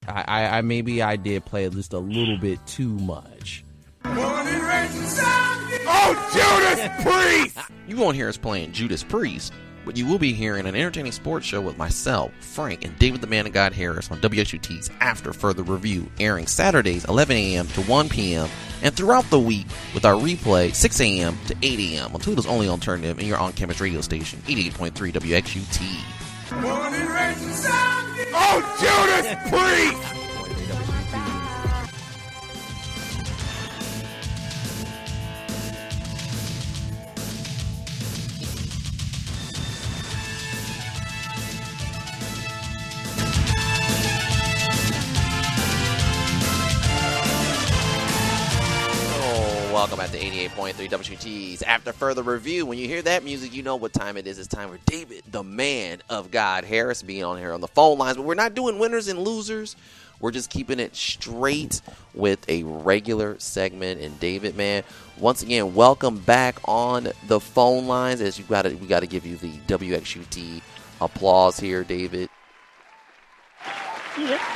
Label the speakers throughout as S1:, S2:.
S1: I maybe I did play just a little bit too much.
S2: Oh, Judas Priest!
S3: You won't hear us playing Judas Priest, but you will be hearing an entertaining sports show with myself, Frank, and David the Man of God Harris on WXUT's After Further Review, airing Saturdays 11 a.m. to 1 p.m. and throughout the week with our replay 6 a.m. to 8 a.m. on Toledo's only alternative and your on-campus radio station, 88.3 WXUT.
S2: Oh, Judas Priest!
S3: Welcome back to 88.3 WXUT's After Further Review. When you hear that music, you know what time it is. It's time for David, the Man of God Harris, being on here on the phone lines. But we're not doing winners and losers. We're just keeping it straight with a regular segment. And David, man, once again, welcome back on the phone lines. As we got to give you the WXUT applause here, David.
S4: Yeah.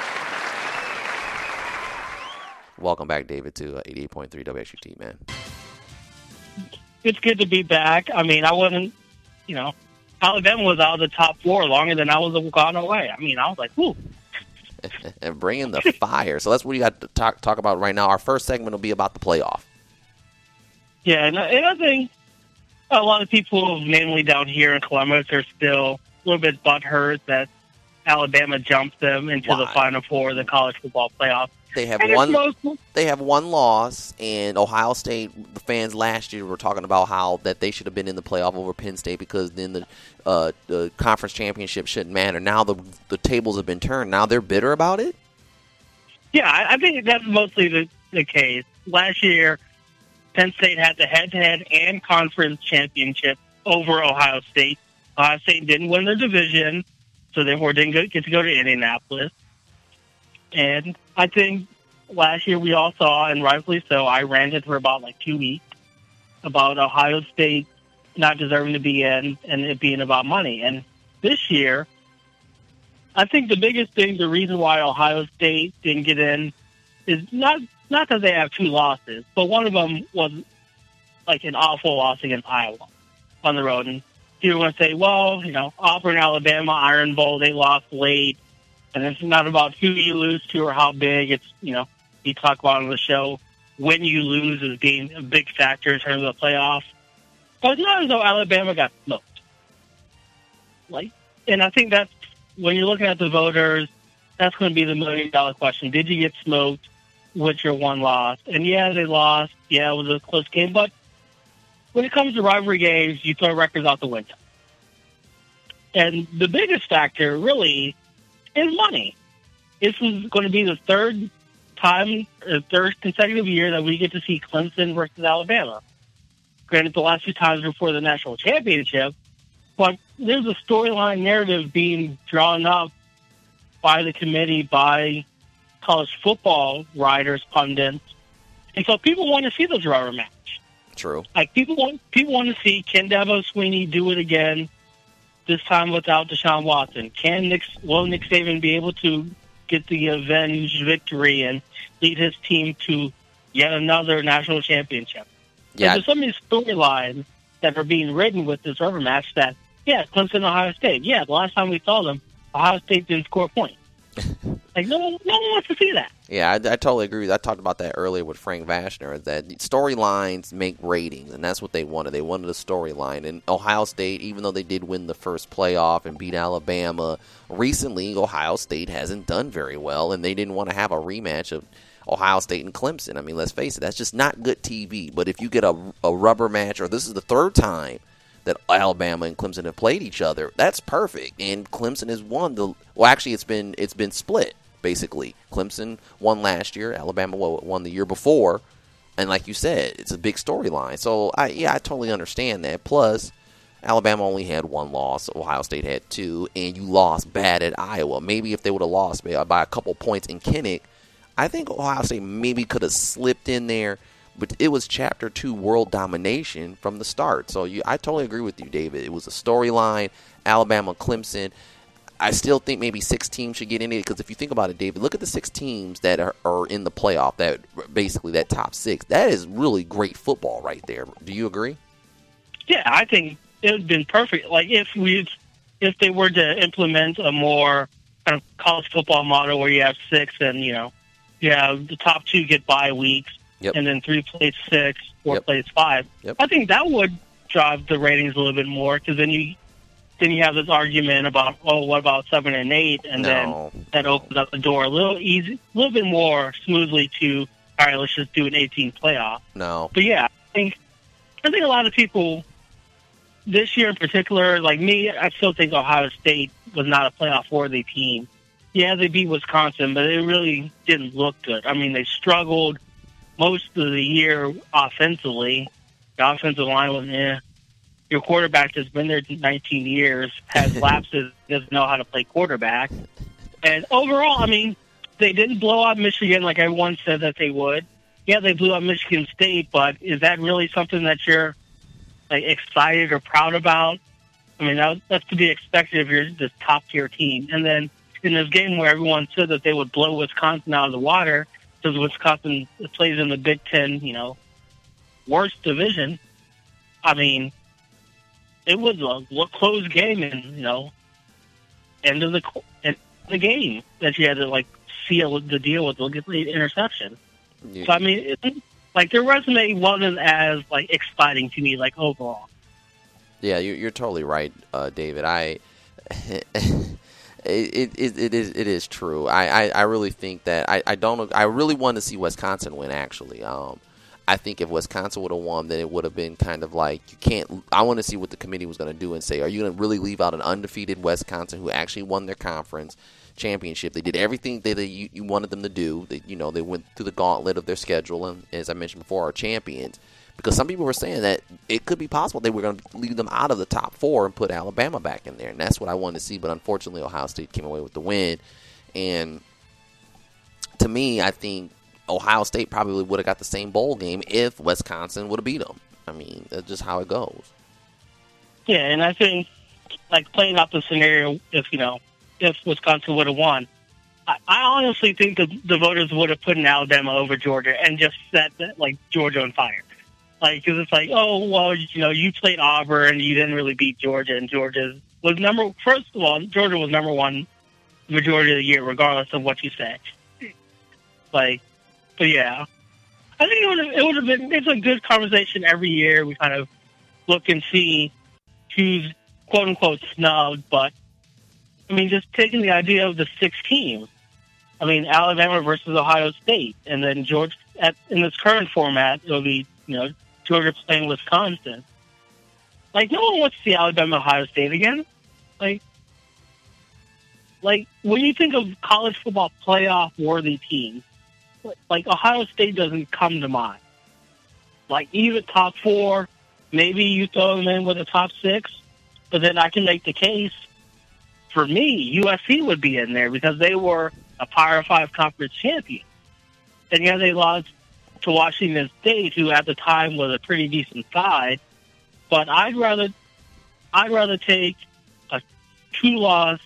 S3: Welcome back, David, to 88.3 WXUT, man.
S4: It's good to be back. I mean, I wasn't, Alabama was out of the top four longer than I was gone away. I mean, I was like, whoo.
S3: And bringing the fire. So that's what you got to talk about right now. Our first segment will be about the playoff.
S4: Yeah, and I think a lot of people, mainly down here in Columbus, are still a little bit butthurt that Alabama jumped them into the Final Four of the college football playoff.
S3: They have one loss, and Ohio State, the fans last year were talking about how that they should have been in the playoff over Penn State because then the conference championship shouldn't matter. Now the tables have been turned. Now they're bitter about it?
S4: Yeah, I think that's mostly the case. Last year, Penn State had the head-to-head and conference championship over Ohio State. Ohio State didn't win their division, so therefore didn't get to go to Indianapolis. And I think last year we all saw, and rightfully so, I ranted for about 2 weeks about Ohio State not deserving to be in and it being about money. And this year, I think the biggest thing, the reason why Ohio State didn't get in is not that they have two losses, but one of them was an awful loss against Iowa on the road. And people want to say, well, Auburn, Alabama, Iron Bowl, they lost late. And it's not about who you lose to or how big. It's, you talk about on the show, when you lose as being a big factor in terms of the playoffs. But it's not as though Alabama got smoked. And I think that's, when you're looking at the voters, that's going to be the $1 million question. Did you get smoked with your one loss? And yeah, they lost. Yeah, it was a close game. But when it comes to rivalry games, you throw records out the window. And the biggest factor, really, is money. This is going to be the third consecutive year that we get to see Clemson versus Alabama. Granted, the last two times before the national championship, but there's a storyline narrative being drawn up by the committee, by college football writers, pundits, and so people want to see those rubber match.
S3: True.
S4: People want to see, can Dabo Swinney do it again? This time without Deshaun Watson. Will Nick Saban be able to get the avenged victory and lead his team to yet another national championship?
S3: Yeah.
S4: There's so many storylines that are being written with this rubber match that, Clemson, Ohio State. Yeah, the last time we saw them, Ohio State didn't score a point. No one wants to see that.
S3: Yeah, I totally agree with that. I talked about that earlier with Frank Vashner, that storylines make ratings, and that's what they wanted. They wanted a storyline. And Ohio State, even though they did win the first playoff and beat Alabama, recently Ohio State hasn't done very well, and they didn't want to have a rematch of Ohio State and Clemson. I mean, let's face it, that's just not good TV. But if you get a rubber match, or this is the third time that Alabama and Clemson have played each other, that's perfect. And Clemson has won actually it's been split, basically. Clemson won last year, Alabama won the year before, and like you said, it's a big storyline. So I totally understand that. Plus, Alabama only had one loss, Ohio State had two, and you lost bad at Iowa. Maybe if they would have lost by a couple points in Kinnick, I think Ohio State maybe could have slipped in there. But it was Chapter 2 world domination from the start. So I totally agree with you, David. It was a storyline, Alabama, Clemson. I still think maybe 6 teams should get in it because if you think about it, David, look at the 6 teams that are in the playoff, that basically that top 6. That is really great football right there. Do you agree?
S4: Yeah, I think it would have been perfect. Like if they were to implement a more kind of college football model where you have 6 and, you have the top 2 get bye weeks,
S3: Yep.
S4: and then 3 plays 6, 4
S3: Yep.
S4: plays 5.
S3: Yep.
S4: I think that would drive the ratings a little bit more because then you have this argument about, what about 7 and 8, and then that opens up the door a little bit more smoothly to, all right, let's just do an 18 playoff.
S3: No.
S4: But yeah, I think a lot of people this year in particular, like me, I still think Ohio State was not a playoff-worthy team. Yeah, they beat Wisconsin, but it really didn't look good. I mean, they struggled most of the year offensively. The offensive line was, Your quarterback that's been there 19 years, has lapses, doesn't know how to play quarterback. And overall, I mean, they didn't blow out Michigan like everyone said that they would. Yeah, they blew out Michigan State, but is that really something that you're excited or proud about? I mean, that's to be expected if you're this top-tier team. And then in this game where everyone said that they would blow Wisconsin out of the water because Wisconsin plays in the Big Ten, worst division, I mean, it was a close game and, end of the game that you had to, seal the deal with the interception. Yeah. So, I mean, their resume wasn't as, exciting to me, overall.
S3: Yeah, you're totally right, David. It is true. I really think that I really want to see Wisconsin win. Actually, I think if Wisconsin would have won, then it would have been kind of like you can't. I want to see what the committee was going to do and say, are you going to really leave out an undefeated Wisconsin who actually won their conference championship? They did everything that you wanted them to do. They went through the gauntlet of their schedule, and as I mentioned before, are champions. Because some people were saying that it could be possible they were going to leave them out of the top 4 and put Alabama back in there. And that's what I wanted to see. But unfortunately, Ohio State came away with the win. And to me, I think Ohio State probably would have got the same bowl game if Wisconsin would have beat them. I mean, that's just how it goes.
S4: Yeah, and I think, playing out the scenario, if Wisconsin would have won, I honestly think the voters would have put in Alabama over Georgia and just set Georgia on fire. Because it's oh, well, you played Auburn and you didn't really beat Georgia, and Georgia was first of all, Georgia was number 1 the majority of the year, regardless of what you say. But yeah, I think it would have been, it's a good conversation every year. We kind of look and see who's quote unquote snubbed, but I mean, just taking the idea of the 6 teams. I mean, Alabama versus Ohio State, and then Georgia, in this current format, it'll be, Georgia playing Wisconsin. No one wants to see Alabama Ohio State again. When you think of college football playoff worthy teams, Ohio State doesn't come to mind. Even top 4, maybe you throw them in with a top 6, but then I can make the case for me, USC would be in there because they were a Power 5 conference champion. And yeah, they lost to Washington State, who at the time was a pretty decent side. But I'd rather take a 2-loss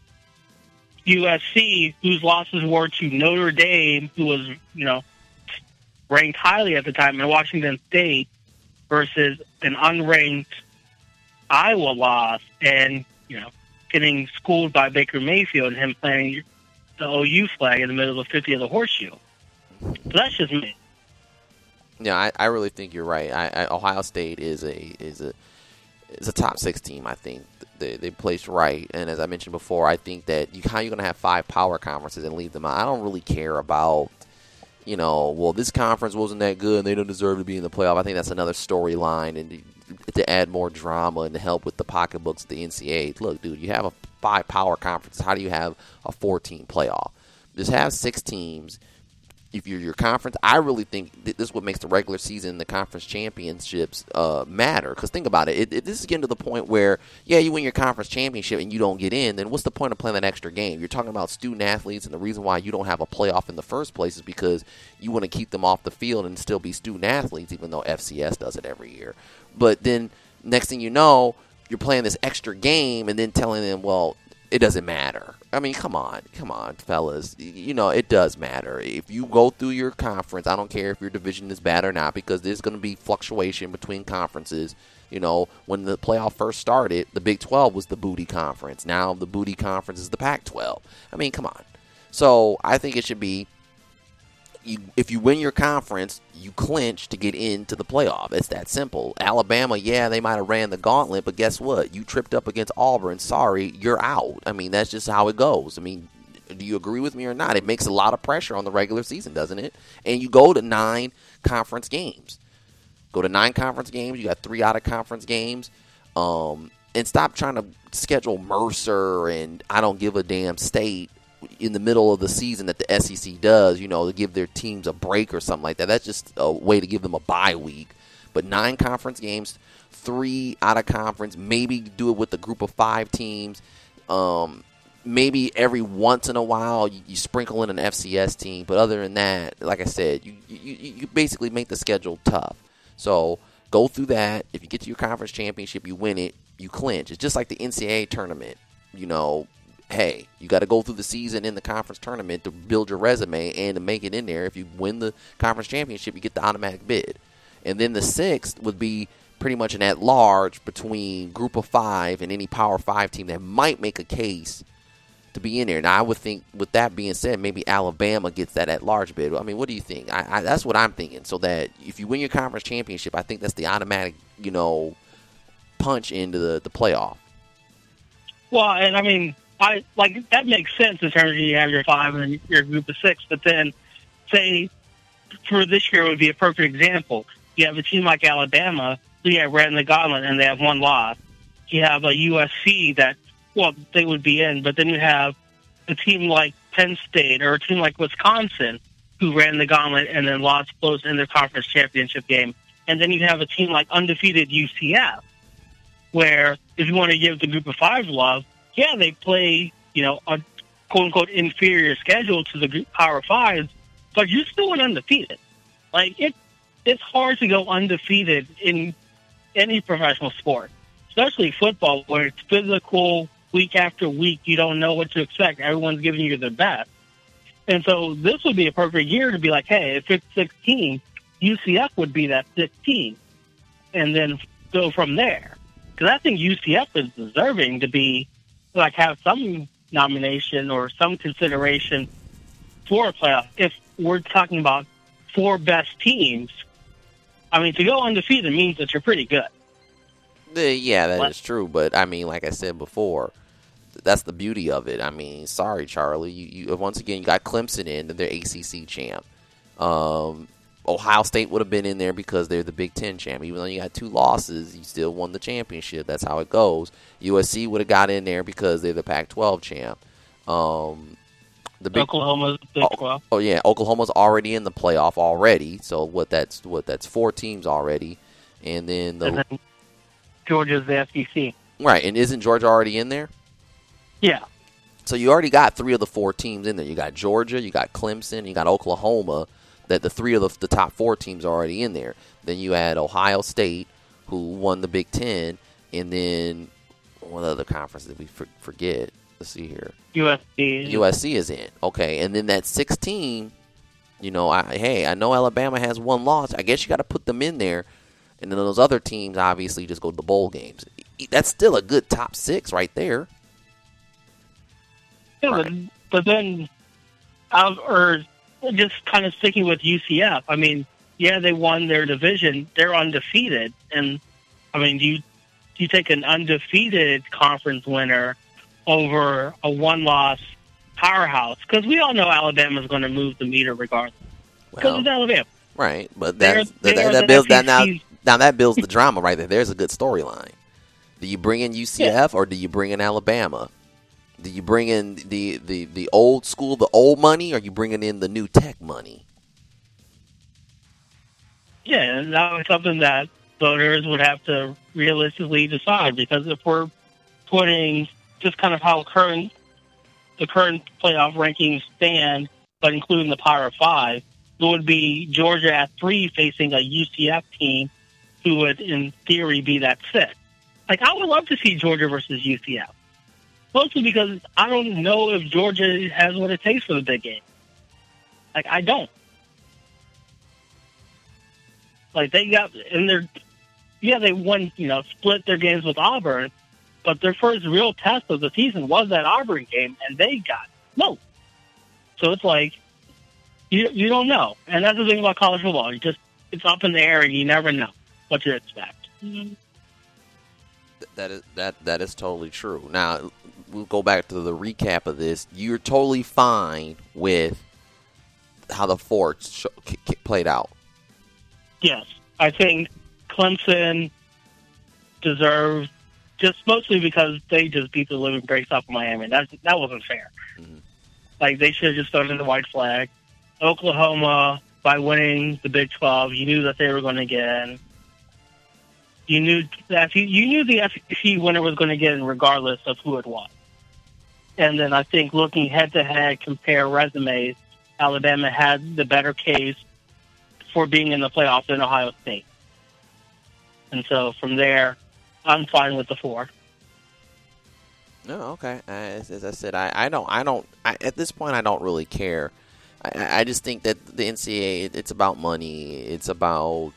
S4: USC, whose losses were to Notre Dame, who was, ranked highly at the time, and Washington State, versus an unranked Iowa loss and, getting schooled by Baker Mayfield and him playing the OU flag in the middle of the 50 of the horseshoe. So that's just me.
S3: Yeah, I really think you're right. Ohio State is a top 6 team. I think they placed right, and as I mentioned before, I think that how you're going to have 5 power conferences and leave them out. I don't really care about this conference wasn't that good and they don't deserve to be in the playoff. I think that's another storyline and to add more drama and to help with the pocketbooks of the NCAA. Look, dude, you have 5 power conferences. How do you have a 14 playoff? Just have 6 teams. If you're your conference, I really think this is what makes the regular season, the conference championships matter. Because think about it. If this is getting to the point where, you win your conference championship and you don't get in, then what's the point of playing that extra game? You're talking about student athletes, and the reason why you don't have a playoff in the first place is because you want to keep them off the field and still be student athletes, even though FCS does it every year. But then next thing you know, you're playing this extra game and then telling them, well, it doesn't matter. I mean, come on, fellas. It does matter. If you go through your conference, I don't care if your division is bad or not, because there's going to be fluctuation between conferences. When the playoff first started, the Big 12 was the booty conference. Now the booty conference is the Pac-12. I mean, come on. So I think it should be, if you win your conference, you clinch to get into the playoff. It's that simple. Alabama, yeah, they might have ran the gauntlet, but guess what? You tripped up against Auburn. Sorry, you're out. I mean, that's just how it goes. I mean, do you agree with me or not? It makes a lot of pressure on the regular season, doesn't it? And you go to 9 conference games. You got 3 out-of-conference games. And stop trying to schedule Mercer and I don't give a damn State in the middle of the season that the SEC does, to give their teams a break or something like that. That's just a way to give them a bye week. But 9 conference games, 3 out of conference, maybe do it with a group of 5 teams. Maybe every once in a while you sprinkle in an FCS team. But other than that, like I said, you basically make the schedule tough. So go through that. If you get to your conference championship, you win it, you clinch. It's just like the NCAA tournament, Hey, you got to go through the season in the conference tournament to build your resume and to make it in there. If you win the conference championship, you get the automatic bid. And then the 6th would be pretty much an at-large between group of 5 and any Power 5 team that might make a case to be in there. Now, I would think, with that being said, maybe Alabama gets that at-large bid. I mean, what do you think? That's what I'm thinking. So that if you win your conference championship, I think that's the automatic, punch into the playoff.
S4: Well, and I mean, that makes sense in terms of you have your 5 and your group of 6, but then say for this year would be a perfect example. You have a team like Alabama who ran the gauntlet and they have 1 loss. You have a USC that, they would be in, but then you have a team like Penn State or a team like Wisconsin who ran the gauntlet and then lost close in their conference championship game. And then you have a team like undefeated UCF, where if you want to give the group of 5 love, yeah, they play, a quote-unquote inferior schedule to the Power 5s, but you still went undefeated. It's hard to go undefeated in any professional sport, especially football, where it's physical week after week. You don't know what to expect. Everyone's giving you their best. And so this would be a perfect year to be like, hey, if it's 16, UCF would be that 16, and then go from there. Because I think UCF is deserving to be, have some nomination or some consideration for a playoff. If we're talking about 4 best teams, I mean, to go undefeated means that you're pretty good.
S3: Yeah, that is true. But, I mean, like I said before, that's the beauty of it. I mean, sorry, Charlie. You once again, you got Clemson in, and they're ACC champ. Ohio State would have been in there because they're the Big Ten champ. Even though you got 2 losses, you still won the championship. That's how it goes. USC would have got in there because they're the Pac-12 champ.
S4: Oklahoma's Big 12.
S3: Oh yeah, Oklahoma's already in the playoff already. So that's 4 teams already, and then
S4: Georgia's the SEC.
S3: Right, and isn't Georgia already in there?
S4: Yeah.
S3: So you already got 3 of the 4 teams in there. You got Georgia, you got Clemson, you got Oklahoma. That the 3 of the top 4 teams are already in there. Then you had Ohio State, who won the Big Ten, and then one other conference that we forget. Let's see here. USC is in. Okay, and then that 6th team, I know Alabama has 1 loss. I guess you got to put them in there, and then those other teams obviously just go to the bowl games. That's still a good top 6 right there.
S4: Yeah, right. But then, just kind of sticking with UCF, I mean, yeah, they won their division. They're undefeated. And, I mean, do you take an undefeated conference winner over a 1-loss powerhouse? Because we all know Alabama's going to move the meter regardless. Because it's Alabama.
S3: Right. But that builds that now that builds the drama right there. There's a good storyline. Do you bring in UCF or do you bring in Alabama? Do you bring in the old school, the old money, or are you bringing in the new tech money?
S4: Yeah, and that was something that voters would have to realistically decide, because if we're putting just kind of how the current playoff rankings stand, but including the Power 5, it would be Georgia at 3 facing a UCF team who would, in theory, be that 6. I would love to see Georgia versus UCF. Mostly because I don't know if Georgia has what it takes for the big game. Like, I don't. Like, they got in their... Yeah, they won, split their games with Auburn, but their first real test of the season was that Auburn game, and they got smoked. So it's like, you don't know. And that's the thing about college football. It's up in the air, and you never know what to expect. Mm-hmm.
S3: That is totally true. Now, we'll go back to the recap of this. You're totally fine with how the four played out.
S4: Yes. I think Clemson deserved, just mostly because they just beat the living breaks off of Miami. That wasn't fair. Mm-hmm. Like, they should have just thrown in the white flag. Oklahoma, by winning the Big 12, you knew that they were going to get in. You knew the SEC winner was going to get in regardless of who it was. And then I think looking head-to-head, compare resumes, Alabama had the better case for being in the playoffs than Ohio State. And so from there, I'm fine with the 4.
S3: No, okay. As I said, I don't. At this point, I don't really care. I just think that the NCAA, it's about money. It's about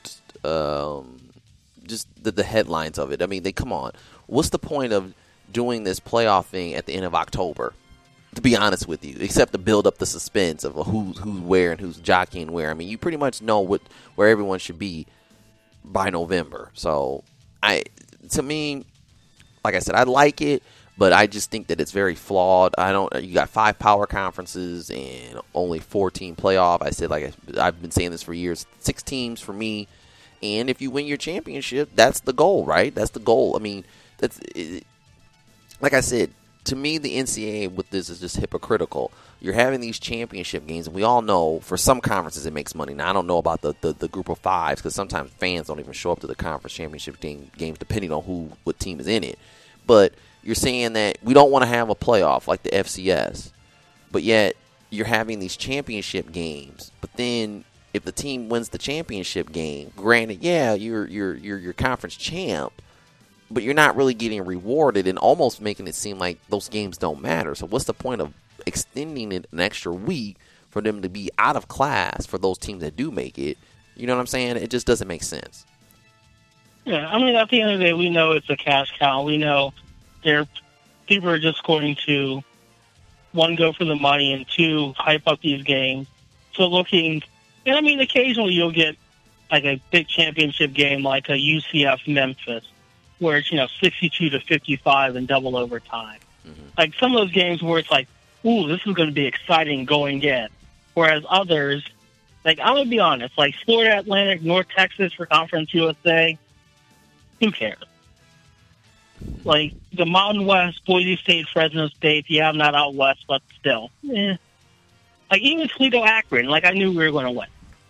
S3: just the headlines of it. I mean, come on. What's the point of doing this playoff thing at the end of October? To be honest with you, except to build up the suspense of who's where and who's jockeying where. I mean, you pretty much know where everyone should be by November. So, to me, like I said, I like it, but I just think that it's very flawed. You got 5 power conferences and only 4-team playoff. I said, like I've been saying this for years, 6 teams for me. And if you win your championship, that's the goal, right? That's the goal. I mean, like I said, to me, the NCAA with this is just hypocritical. You're having these championship games, and we all know for some conferences it makes money. Now, I don't know about the group of 5s because sometimes fans don't even show up to the conference championship games depending on what team is in it. But you're saying that we don't want to have a playoff like the FCS, but yet you're having these championship games. But then if the team wins the championship game, granted, yeah, you're your conference champ, but you're not really getting rewarded and almost making it seem like those games don't matter. So what's the point of extending it an extra week for them to be out of class for those teams that do make it? You know what I'm saying? It just doesn't make sense.
S4: Yeah, I mean, at the end of the day, we know it's a cash cow. We know people are just going to, 1, go for the money, and 2, hype up these games. So and I mean, occasionally you'll get like a big championship game like a UCF Memphis, where it's 62-55 in double overtime. Mm-hmm. Like some of those games where it's like, ooh, this is going to be exciting going in. Whereas others, like I'm gonna be honest, like Florida Atlantic, North Texas for Conference USA, who cares? Like the Mountain West, Boise State, Fresno State, yeah, I'm not out west, but still, Like even Toledo Akron, like I knew we were going to win.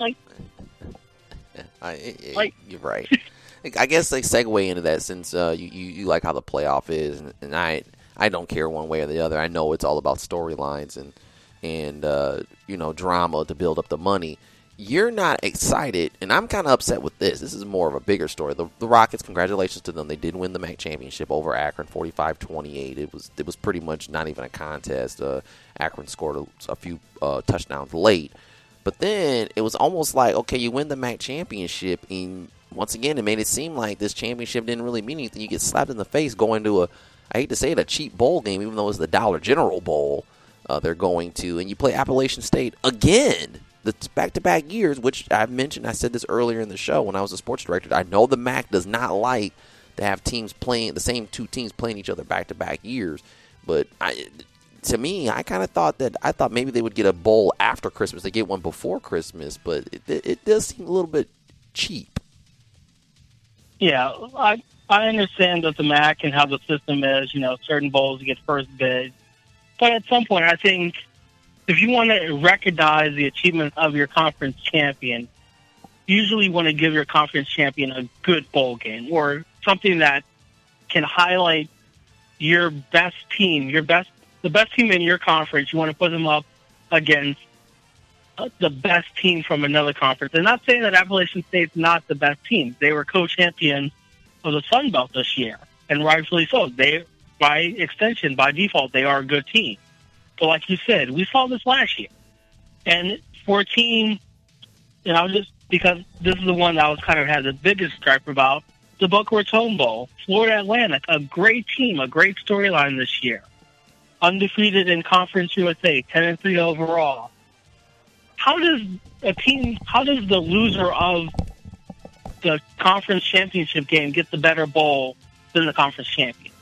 S4: You're right.
S3: I guess they segue into that since you like how the playoff is, and I don't care one way or the other. I know it's all about storylines and drama to build up the money. You're not excited, and I'm kind of upset with this. This is more of a bigger story. The Rockets, congratulations to them. They did win the MAC championship over Akron, 45-28. It was pretty much not even a contest. Akron scored a few touchdowns late. But then it was almost like, okay, you win the MAC championship, and once again, it made it seem like this championship didn't really mean anything. You get slapped in the face going to I hate to say it, a cheap bowl game, even though it's the Dollar General Bowl they're going to, and you play Appalachian State again. The back-to-back years, which I said this earlier in the show when I was a sports director, I know the MAC does not like to have teams playing, the same 2 teams playing each other back-to-back years, but to me, I thought maybe they would get a bowl after Christmas. They get one before Christmas, but it does seem a little bit cheap.
S4: Yeah, I understand that the MAC and how the system is, certain bowls get first bid. But at some point, I think if you want to recognize the achievement of your conference champion, you usually want to give your conference champion a good bowl game or something that can highlight your best team, the best team in your conference. You want to put them up against the best team from another conference. And not saying that Appalachian State's not the best team. They were co-champions of the Sun Belt this year, and rightfully so. They by extension, by default, they are a good team. But like you said, we saw this last year. And for a team, just because this is the one that I was kind of had the biggest gripe about, the Boca Raton Bowl, Florida Atlantic, a great team, a great storyline this year. Undefeated in Conference USA, 10-3 overall. How does the loser of the conference championship game get the better bowl than the conference champion?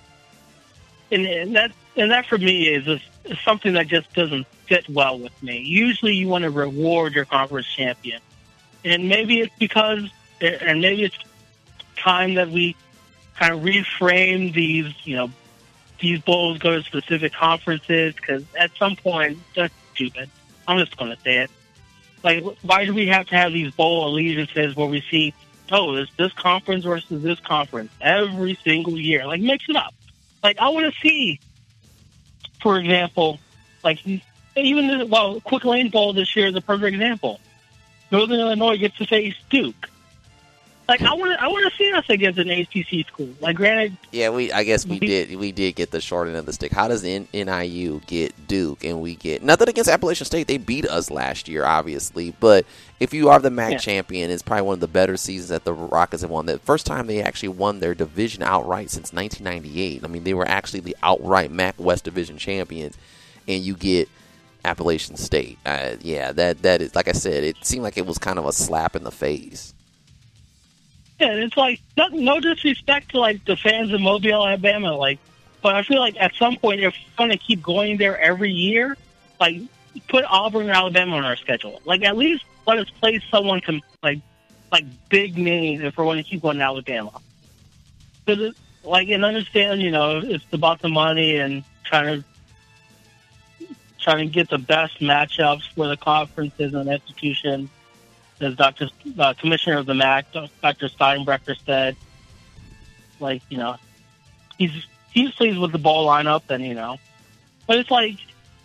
S4: And that for me is something that just doesn't fit well with me. Usually you want to reward your conference champion. And maybe it's time that we kind of reframe these bowls go to specific conferences, because at some point, that's stupid. I'm just going to say it. Like, why do we have to have these bowl allegiances where we see, it's this conference versus this conference every single year? Like, mix it up. Like, I want to see, for example, like, Quick Lane Bowl this year is a perfect example. Northern Illinois gets to face Duke. Like, I want to see us against an ACC school. Like, granted,
S3: yeah, I guess we did get the short end of the stick. How does NIU get Duke and we get nothing against Appalachian State? They beat us last year, obviously, but if you are the MAC champion, it's probably one of the better seasons that the Rockets have won. The first time they actually won their division outright since 1998. I mean, they were actually the outright MAC West Division champions, and you get Appalachian State. That is, like I said, it seemed like it was kind of a slap in the face.
S4: Yeah, it's like no disrespect to like the fans of Mobile, Alabama, but I feel like at some point if we're going to keep going there every year, like put Auburn and Alabama on our schedule. Like at least let us play someone like big names if we're going to keep going to Alabama. And understand, it's about the money and trying to get the best matchups for the conferences and institutions. As Commissioner of the MAC, Dr. Steinbrecher said, he's pleased with the ball lineup, and but it's like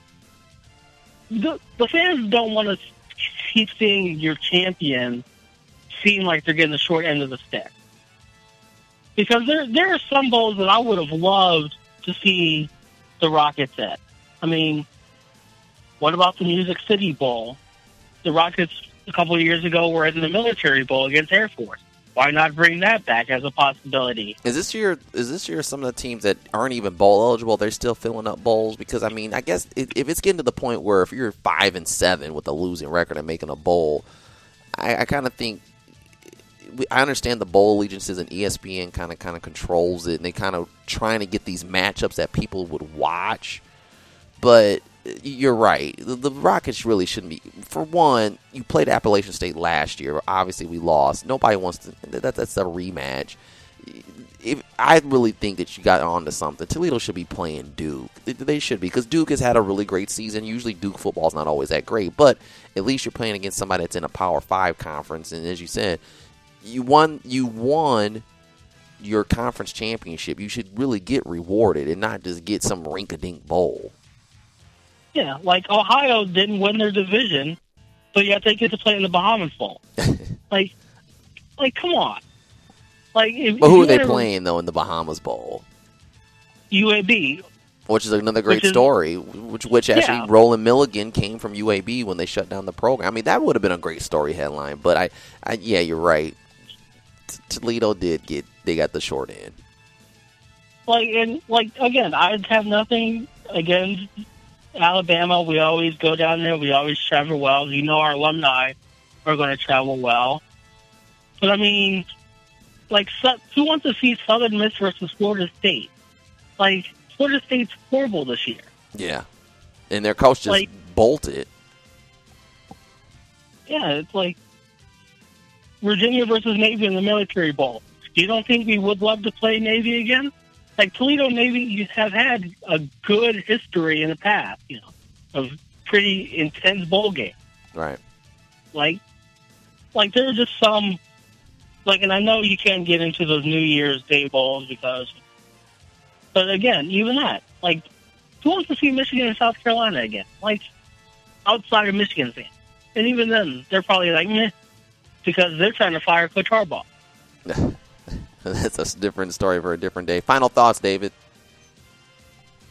S4: the fans don't want to keep seeing your champion seem like they're getting the short end of the stick, because there are some bowls that I would have loved to see the Rockets at. I mean, what about the Music City Bowl? The Rockets a couple of years ago were in the Military Bowl against Air Force. Why not bring that back as a possibility?
S3: Is this year some of the teams that aren't even bowl eligible, they're still filling up bowls? Because I mean, I guess if it's getting to the point where if you're 5-7 with a losing record and making a bowl, I kind of think I understand the bowl allegiances and ESPN kind of controls it, and they kind of trying to get these matchups that people would watch, but. You're right. The Rockets really shouldn't be. For one, you played Appalachian State last year. Obviously, we lost. Nobody wants to. That's a rematch. I really think that you got onto something. Toledo should be playing Duke. They should be, because Duke has had a really great season. Usually, Duke football is not always that great, but at least you're playing against somebody that's in a Power 5 conference. And as you said, you won your conference championship. You should really get rewarded and not just get some rink-a-dink bowl.
S4: Yeah, like Ohio didn't win their division, but yet they get to play in the Bahamas Bowl. like, come on. But
S3: who are they playing, though, in the Bahamas Bowl?
S4: UAB.
S3: Which is another great story, which actually Roland Milligan came from UAB when they shut down the program. I mean, that would have been a great story headline, but you're right. Toledo they got the short end.
S4: Again, I have nothing against Alabama. We always go down there. We always travel well. Our alumni are going to travel well. But, I mean, who wants to see Southern Miss versus Florida State? Florida State's horrible this year. Yeah.
S3: And their coach just bolted.
S4: Yeah, it's like Virginia versus Navy in the Military Bowl. You don't think we would love to play Navy again? Toledo Navy have had a good history in the past, of pretty intense bowl games.
S3: Right.
S4: There are just some, and I know you can't get into those New Year's Day bowls but again, even that, who wants to see Michigan and South Carolina again? Outside of Michigan fans. And even then, they're probably meh, because they're trying to fire Coach Harbaugh.
S3: That's a different story for a different day. Final thoughts, David.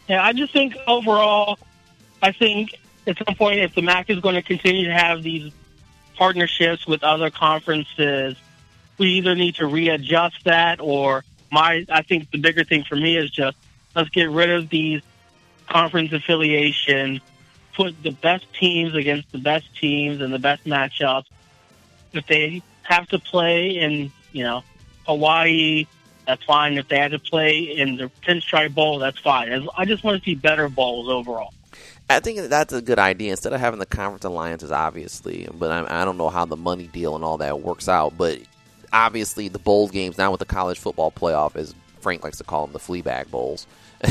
S4: Yeah, I just think overall, I think at some point, if the MAC is going to continue to have these partnerships with other conferences, we either need to readjust that, or I think the bigger thing for me is just let's get rid of these conference affiliations, put the best teams against the best teams and the best matchups. If they have to play in, Hawaii, that's fine. If they had to play in the Pinstripe Bowl, that's fine. I just want to see better bowls overall.
S3: I think that's a good idea. Instead of having the conference alliances, obviously, but I don't know how the money deal and all that works out. But obviously, the bowl games now with the college football playoff, as Frank likes to call them, the Fleabag Bowls.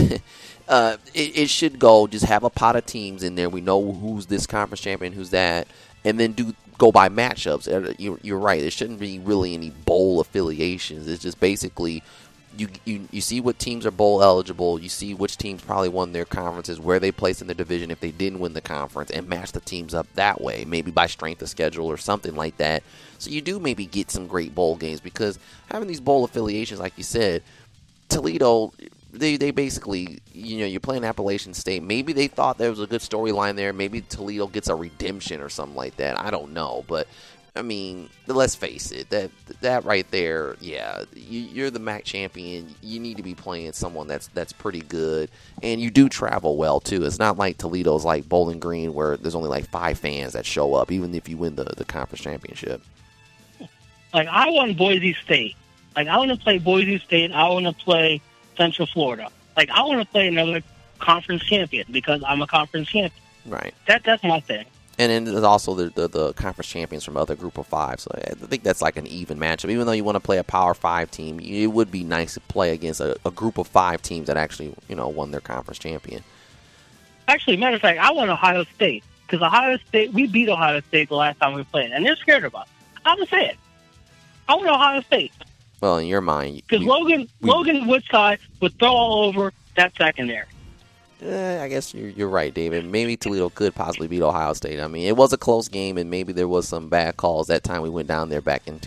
S3: It should go. Just have a pot of teams in there. We know who's this conference champion, who's that, and then go by matchups. You're right. There shouldn't be really any bowl affiliations. It's just basically you see what teams are bowl eligible. You see which teams probably won their conferences, where they placed in their division if they didn't win the conference, and match the teams up that way, maybe by strength of schedule or something like that. So you do maybe get some great bowl games, because having these bowl affiliations, like you said, Toledo, they basically, you're playing Appalachian State. Maybe they thought there was a good storyline there. Maybe Toledo gets a redemption or something like that. I don't know. But, I mean, let's face it. That right there, yeah, you're the MAC champion. You need to be playing someone that's pretty good. And you do travel well, too. It's not like Toledo's like Bowling Green, where there's only like 5 fans that show up, even if you win the conference championship.
S4: Like, I want Boise State. Like, I want to play Boise State. I want to play Central Florida. Like, I want to play another conference champion because I'm a conference champion.
S3: Right.
S4: That's my thing.
S3: And then there's also the conference champions from other group of 5. So I think that's like an even matchup. Even though you want to play a Power 5 team, it would be nice to play against a group of 5 teams that actually, won their conference champion.
S4: Actually, matter of fact, I want Ohio State. Because Ohio State, we beat Ohio State the last time we played. And they're scared of us. I'm going to say it. I want Ohio State.
S3: Well, in your mind,
S4: because Logan Woodside would throw all over that secondary.
S3: I guess you're right, David. Maybe Toledo could possibly beat Ohio State. I mean, it was a close game, and maybe there was some bad calls that time we went down there back in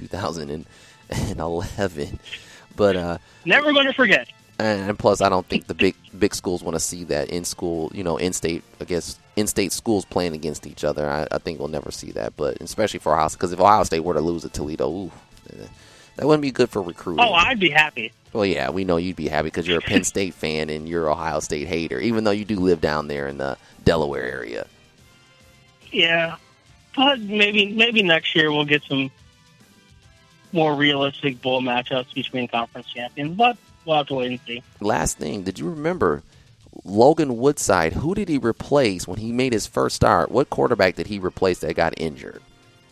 S3: 2011. But
S4: never going to forget.
S3: And plus, I don't think the big schools want to see that in school. In-state schools playing against each other. I think we'll never see that. But especially for Ohio State, because if Ohio State were to lose to Toledo, ooh. That wouldn't be good for recruiting.
S4: Oh, I'd be happy.
S3: Well, yeah, we know you'd be happy because you're a Penn State fan and you're an Ohio State hater, even though you do live down there in the Delaware area.
S4: Yeah, but maybe next year we'll get some more realistic bowl matchups between conference champions, but we'll have to wait and see.
S3: Last thing, did you remember Logan Woodside? Who did he replace when he made his first start? What quarterback did he replace that got injured?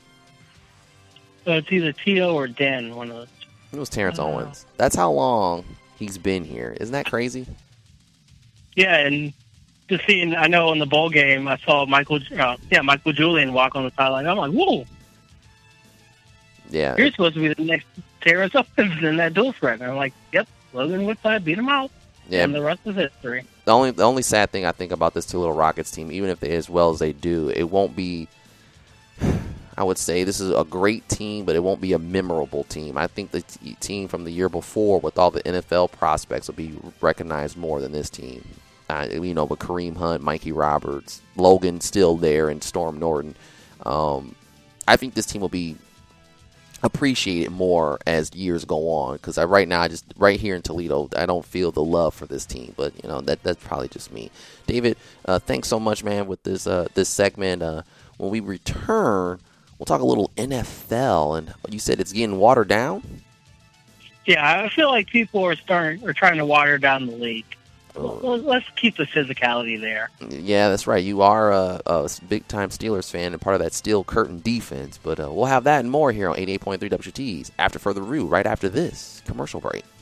S4: It's either Tito or Dan, one of those.
S3: It was Terrence Owens. That's how long he's been here. Isn't that crazy?
S4: Yeah, and just seeing, I know in the bowl game, I saw Michael Julian walk on the sideline. I'm like, whoa.
S3: Yeah.
S4: You're supposed to be the next Terrence Owens in that dual threat. And I'm like, yep, Logan Woodside beat him out. Yeah. And the rest is history.
S3: The only sad thing I think about this Toledo Rockets team, even if they as well as they do, it won't be, I would say this is a great team, but it won't be a memorable team. I think the team from the year before with all the NFL prospects will be recognized more than this team. With Kareem Hunt, Mikey Roberts, Logan still there, and Storm Norton. I think this team will be appreciated more as years go on, because right now, right here in Toledo, I don't feel the love for this team. But that's probably just me. David, thanks so much, man, with this segment. When we return, we'll talk a little NFL, and you said it's getting watered down?
S4: Yeah, I feel like people are trying to water down the league. Well, let's keep the physicality there.
S3: Yeah, that's right. You are a big-time Steelers fan and part of that Steel Curtain defense, but we'll have that and more here on 88.3 WTs after further review right after this commercial break.